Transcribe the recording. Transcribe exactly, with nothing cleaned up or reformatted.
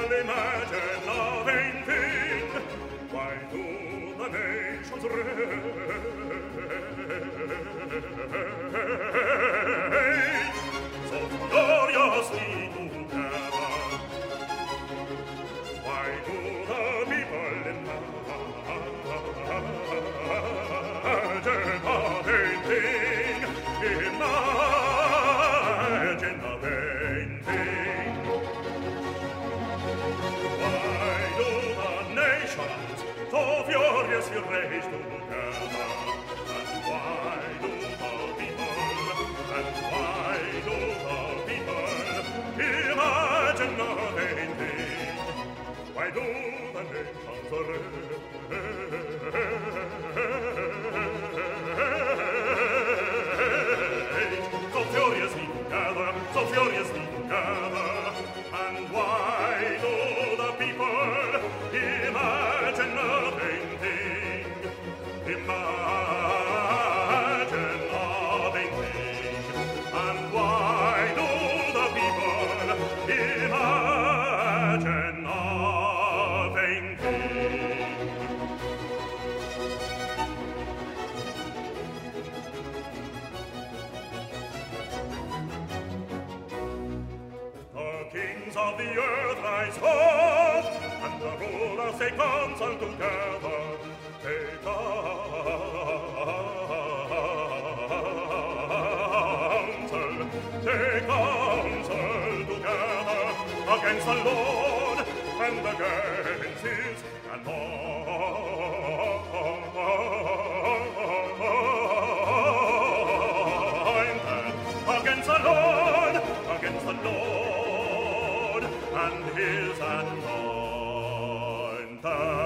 people imagine a vain thing. Why do the nations rage so furiously together? Why do the people imagine a vain thing? Imagine a vain thing. Why do the nations so furiously rage together? And why do the people, and why do the people imagine a vain thing? Why do the nations rage so furiously together, so furiously together? And why do the people imagine a vain thing? Imagine a vain thing. And why do the people imagine a vain thing? The kings of the earth rise up, and the rulers they counsel together. They counsel, they counsel together against the Lord and against his anointed. Against the Lord, against the Lord and his anointed.